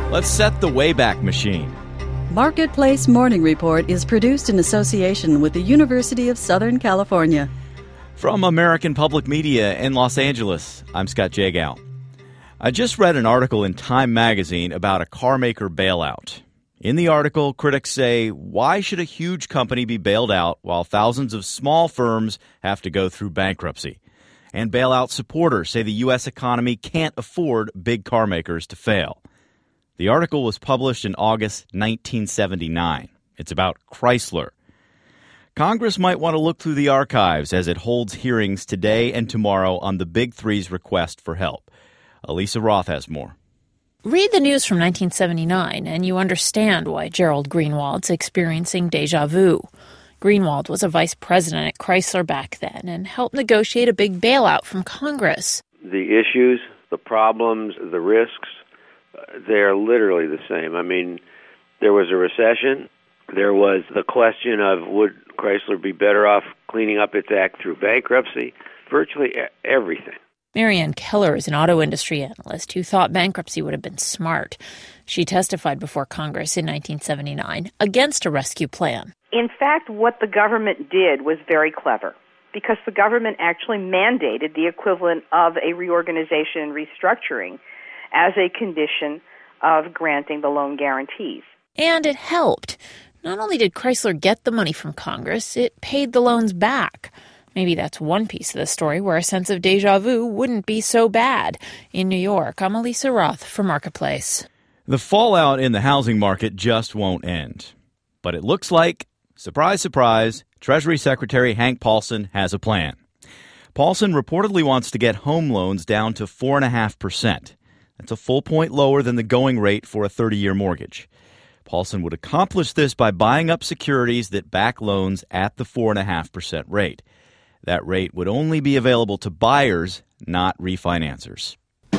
Let's set the Wayback Machine. Marketplace Morning Report is produced in association with the University of Southern California. From American Public Media in Los Angeles, I'm Scott Jagow. I just read an article in Time magazine about a carmaker bailout. In the article, critics say, why should a huge company be bailed out while thousands of small firms have to go through bankruptcy? And bailout supporters say the U.S. economy can't afford big carmakers to fail. The article was published in August 1979. It's about Chrysler. Congress might want to look through the archives as it holds hearings today and tomorrow on the Big Three's request for help. Elisa Roth has more. Read the news from 1979 and you understand why Gerald Greenwald's experiencing deja vu. Greenwald was a vice president at Chrysler back then and helped negotiate a big bailout from Congress. The issues, the problems, the risks, they're literally the same. I mean, there was a recession. There was the question of would Chrysler be better off cleaning up its act through bankruptcy? Virtually everything. Marianne Keller is an auto industry analyst who thought bankruptcy would have been smart. She testified before Congress in 1979 against a rescue plan. In fact, what the government did was very clever because the government actually mandated the equivalent of a reorganization and restructuring as a condition of granting the loan guarantees. And it helped. Not only did Chrysler get the money from Congress, it paid the loans back. Maybe that's one piece of the story where a sense of deja vu wouldn't be so bad. In New York, I'm Elisa Roth for Marketplace. The fallout in the housing market just won't end. But it looks like, surprise, surprise, Treasury Secretary Hank Paulson has a plan. Paulson reportedly wants to get home loans down to 4.5%. That's a full point lower than the going rate for a 30-year mortgage. Paulson would accomplish this by buying up securities that back loans at the 4.5% rate. That rate would only be available to buyers, not refinancers.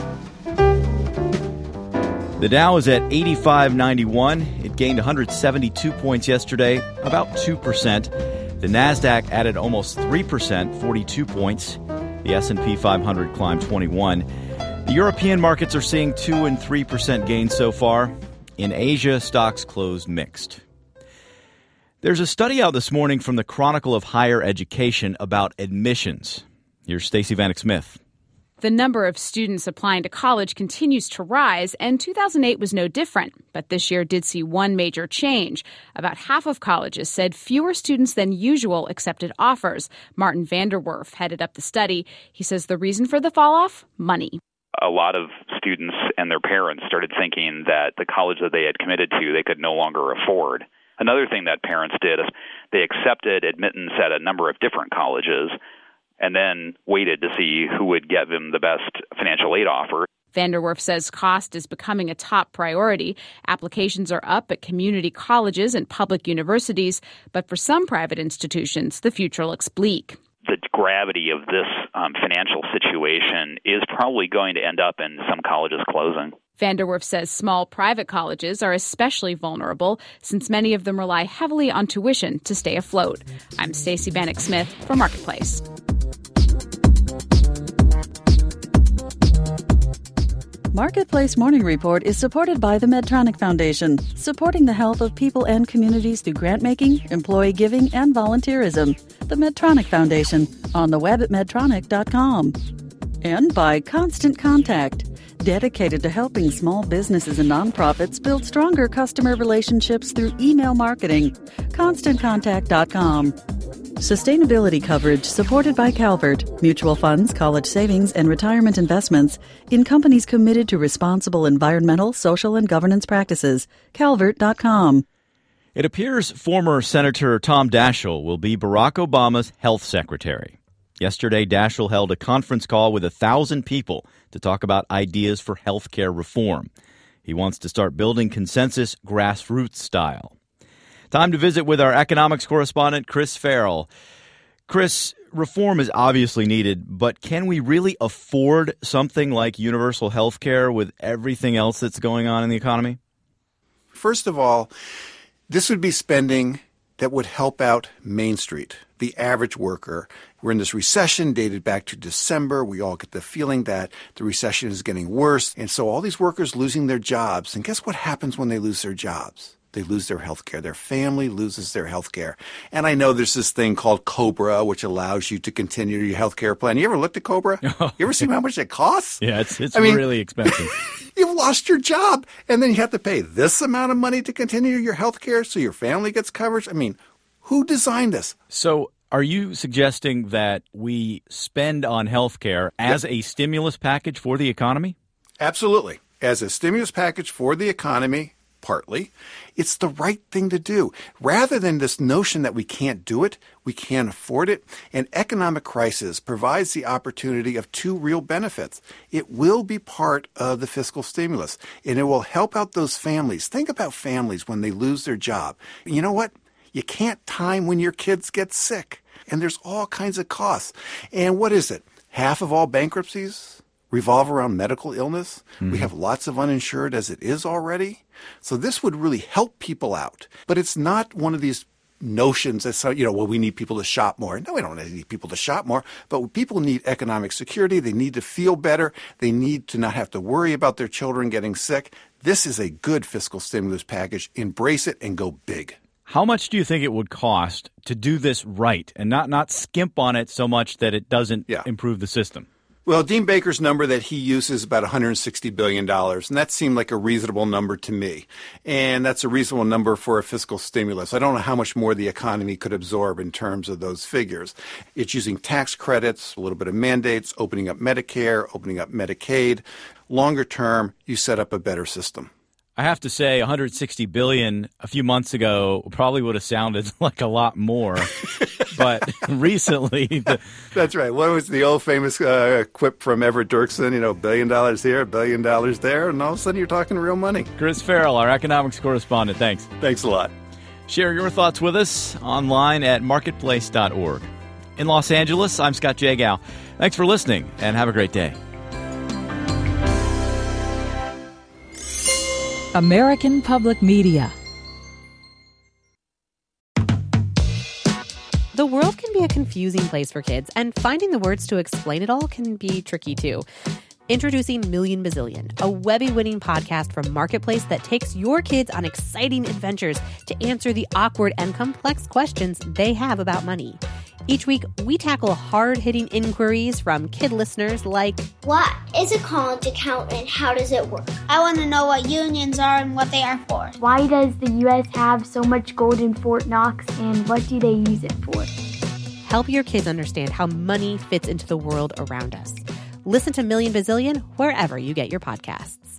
The Dow is at 85.91. It gained 172 points yesterday, about 2%. The Nasdaq added almost 3%, 42 points. The S&P 500 climbed 21. The European markets are seeing 2 and 3% gains so far. In Asia, stocks closed mixed. There's a study out this morning from the Chronicle of Higher Education about admissions. Here's Stacey Vanek Smith. The number of students applying to college continues to rise, and 2008 was no different. But this year did see one major change. About half of colleges said fewer students than usual accepted offers. Martin Vanderwerf headed up the study. He says the reason for the fall-off? Money. A lot of students and their parents started thinking that the college that they had committed to they could no longer afford. Another thing that parents did is they accepted admittance at a number of different colleges and then waited to see who would get them the best financial aid offer. Vanderwerf says cost is becoming a top priority. Applications are up at community colleges and public universities, but for some private institutions, the future looks bleak. The gravity of this financial situation is probably going to end up in some colleges closing. Vanderwerf says small private colleges are especially vulnerable since many of them rely heavily on tuition to stay afloat. I'm Stacey Vanek Smith for Marketplace. Marketplace Morning Report is supported by the Medtronic Foundation, supporting the health of people and communities through grant-making, employee giving, and volunteerism. The Medtronic Foundation, on the web at medtronic.com. And by Constant Contact, dedicated to helping small businesses and nonprofits build stronger customer relationships through email marketing. ConstantContact.com. Sustainability coverage supported by Calvert, mutual funds, college savings, and retirement investments in companies committed to responsible environmental, social, and governance practices. Calvert.com. It appears former Senator Tom Daschle will be Barack Obama's health secretary. Yesterday, Daschle held a conference call with 1,000 people to talk about ideas for health care reform. He wants to start building consensus grassroots style. Time to visit with our economics correspondent, Chris Farrell. Chris, reform is obviously needed, but can we really afford something like universal health care with everything else that's going on in the economy? First of all, this would be spending that would help out Main Street, the average worker. We're in this recession dated back to December. We all get the feeling that the recession is getting worse. And so all these workers losing their jobs. And guess what happens when they lose their jobs? They lose their health care. Their family loses their health care. And I know there's this thing called COBRA, which allows you to continue your health care plan. You ever looked at COBRA? You ever seen how much it costs? Yeah, it's really expensive. You've lost your job, and then you have to pay this amount of money to continue your health care so your family gets coverage. I mean, who designed this? So are you suggesting that we spend on health care as a stimulus package for the economy? Absolutely. As a stimulus package for the economy, partly, it's the right thing to do. Rather than this notion that we can't do it, we can't afford it, an economic crisis provides the opportunity of two real benefits. It will be part of the fiscal stimulus, and it will help out those families. Think about families when they lose their job. You know what? You can't time when your kids get sick, and there's all kinds of costs. And what is it? Half of all bankruptcies revolve around medical illness. We have lots of uninsured as it is already. So this would really help people out. But it's not one of these notions that, we need people to shop more. No, we don't need people to shop more. But people need economic security. They need to feel better. They need to not have to worry about their children getting sick. This is a good fiscal stimulus package. Embrace it and go big. How much do you think it would cost to do this right and not skimp on it so much that it doesn't improve the system? Well, Dean Baker's number that he uses is about $160 billion, and that seemed like a reasonable number to me. And that's a reasonable number for a fiscal stimulus. I don't know how much more the economy could absorb in terms of those figures. It's using tax credits, a little bit of mandates, opening up Medicare, opening up Medicaid. Longer term, you set up a better system. I have to say, $160 billion a few months ago probably would have sounded like a lot more. But recently... That's right. What was the old famous quip from Everett Dirksen? $1 billion here, $1 billion there, and all of a sudden you're talking real money. Chris Farrell, our economics correspondent. Thanks. Thanks a lot. Share your thoughts with us online at marketplace.org. In Los Angeles, I'm Scott Jagow. Thanks for listening, and have a great day. American Public Media. The world can be a confusing place for kids, and finding the words to explain it all can be tricky too. Introducing Million Bazillion, a Webby-winning podcast from Marketplace that takes your kids on exciting adventures to answer the awkward and complex questions they have about money. Each week, we tackle hard-hitting inquiries from kid listeners like, what is a college account and how does it work? I want to know what unions are and what they are for. Why does the U.S. have so much gold in Fort Knox and what do they use it for? Help your kids understand how money fits into the world around us. Listen to Million Bazillion wherever you get your podcasts.